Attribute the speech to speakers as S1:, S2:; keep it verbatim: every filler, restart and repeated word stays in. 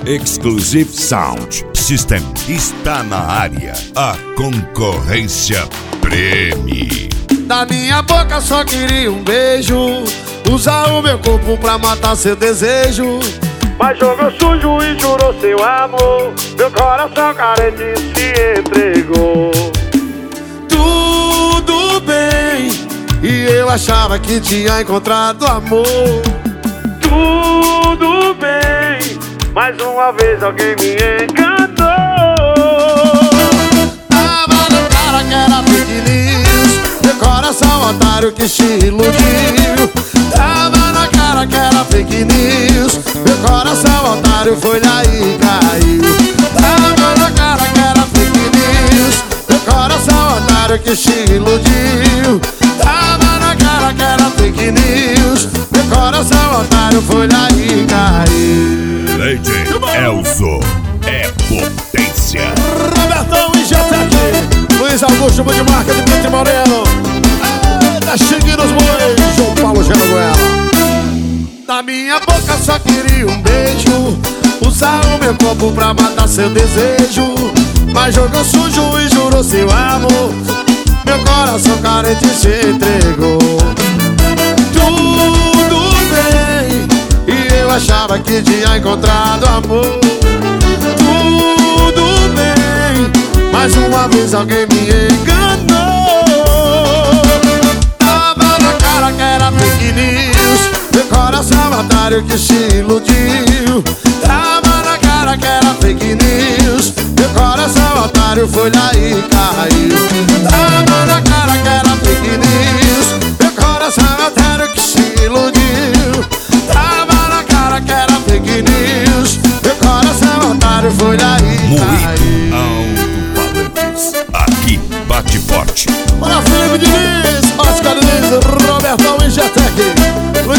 S1: Exclusive Sound System está na área. A concorrência preme.
S2: Da minha boca só queria um beijo, usar o meu corpo pra matar seu desejo.
S3: Mas jogou sujo e jurou seu amor, meu coração carente se entregou.
S2: Tudo bem, e eu achava que tinha encontrado amor.
S3: Tudo bem, mais uma vez alguém me encantou.
S2: Tava na cara que era fake news, meu coração otário que te iludiu. Tava na cara que era fake news, meu coração otário foi lá e caiu. Tava na cara que era fake news, meu coração otário que te iludiu. Tava na cara que era fake news, meu coração otário foi lá e caiu.
S1: Lady Elzo é potência.
S2: Robertão e Jetec, Luiz Augusto Budmarca de Brito e Moreno. Tá seguindo os bois, João Paulo Genoguela. Da minha boca só queria um beijo, usar o meu corpo pra matar seu desejo. Mas jogou sujo e jurou seu amor, meu coração carente se entregou. Tudo bem, e eu achava que tinha encontrado amor. Tudo bem, mais uma vez alguém me enganou. Tava na cara que era fake news, meu coração otário que se iludiu. Tava na cara que era fake news, meu coração otário foi lá e caiu. Tava na cara que era fake news, meu coração otário que se iludiu. Tava na cara que era fake news, meu coração otário foi lá e caiu.
S1: Alto-falantes, aqui bate forte.
S2: Bora, Felipe Diniz, Oscar Diniz, Robertão e Jetec,